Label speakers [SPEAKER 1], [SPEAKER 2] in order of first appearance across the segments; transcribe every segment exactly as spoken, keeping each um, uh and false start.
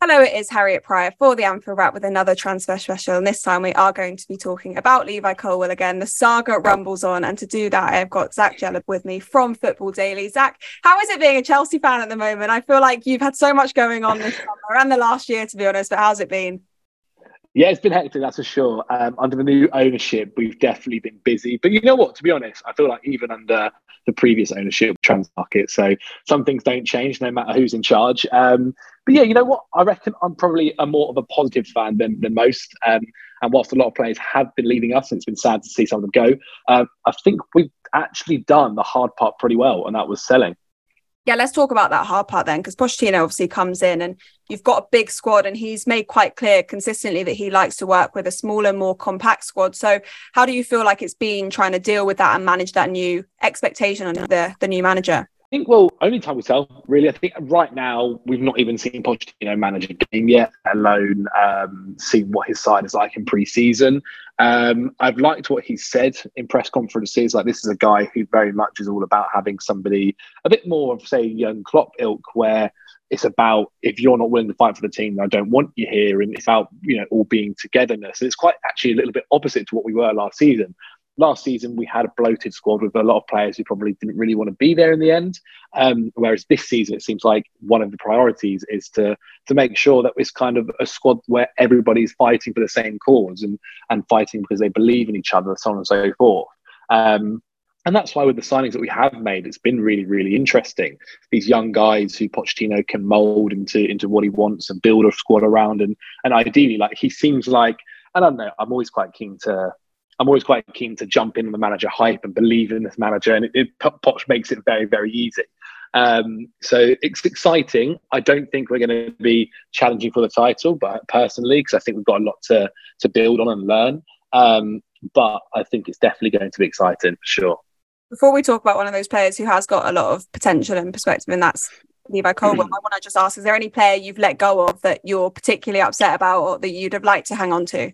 [SPEAKER 1] Hello, it is Harriet Pryor for the Anfield Wrap with another transfer special. And this time we are going to be talking about Levi Colwill again. The saga rumbles on. And to do that, I've got Zach Jelleb with me from Football Daily. Zach, how is it being a Chelsea fan at the moment? I feel like you've had so much going on this summer and the last year, to be honest, but how's it been?
[SPEAKER 2] Yeah, it's been hectic, that's for sure. Um, under the new ownership, we've definitely been busy. But you know what? To be honest, I feel like even under the previous ownership, trans market, so some things don't change no matter who's in charge. Um, but yeah, you know what? I reckon I'm probably a more of a positive fan than, than most. Um, and whilst a lot of players have been leaving us, and it's been sad to see some of them go, um, I think we've actually done the hard part pretty well, and that was selling.
[SPEAKER 1] Yeah, let's talk about that hard part then, because Pochettino obviously comes in and you've got a big squad and he's made quite clear consistently that he likes to work with a smaller, more compact squad. So how do you feel like it's been trying to deal with that and manage that new expectation on the, the new manager?
[SPEAKER 2] I think, well, only time will tell, really. I think right now we've not even seen Pochettino manage a game yet, let alone um, see what his side is like in pre-season. Um, I've liked what he said in press conferences. Like, this is a guy who very much is all about having somebody a bit more of, say, young Klopp ilk, where it's about, if you're not willing to fight for the team, I don't want you here. And it's about, you know, all being togetherness. And it's quite actually a little bit opposite to what we were last season. Last season, we had a bloated squad with a lot of players who probably didn't really want to be there in the end. Um, whereas this season, it seems like one of the priorities is to to make sure that it's kind of a squad where everybody's fighting for the same cause and, and fighting because they believe in each other, so on and so forth. Um, and that's why with the signings that we have made, it's been really, really interesting. These young guys who Pochettino can mould into, into what he wants and build a squad around. And, and ideally, like, he seems like, I don't know, I'm always quite keen to... I'm always quite keen to jump in on the manager hype and believe in this manager, and it, it Poch makes it very, very easy. Um, so it's exciting. I don't think we're going to be challenging for the title, but personally, because I think we've got a lot to to build on and learn. Um, but I think it's definitely going to be exciting for sure.
[SPEAKER 1] Before we talk about one of those players who has got a lot of potential and perspective, and that's Levi Colwill, I want to just ask: is there any player you've let go of that you're particularly upset about, or that you'd have liked to hang on to?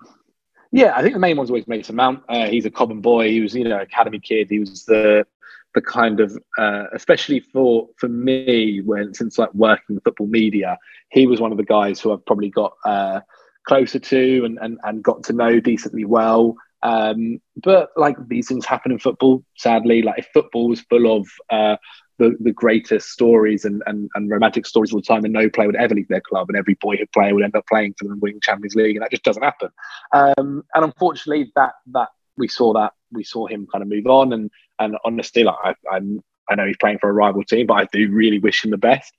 [SPEAKER 2] Yeah, I think the main one's always Mason Mount. Uh, he's a Cobham boy. He was, you know, academy kid. He was the the kind of, uh, especially for for me, when since like working in football media, he was one of the guys who I've probably got uh, closer to and, and and got to know decently well. Um, but like, these things happen in football. Sadly, like, if football was full of uh, the, the greatest stories and, and, and romantic stories all the time, and no player would ever leave their club, and every boyhood player would end up playing for them and winning Champions League, and that just doesn't happen. Um, and unfortunately, that that we saw that we saw him kind of move on. And and honestly, like, I, I'm I know he's playing for a rival team, but I do really wish him the best.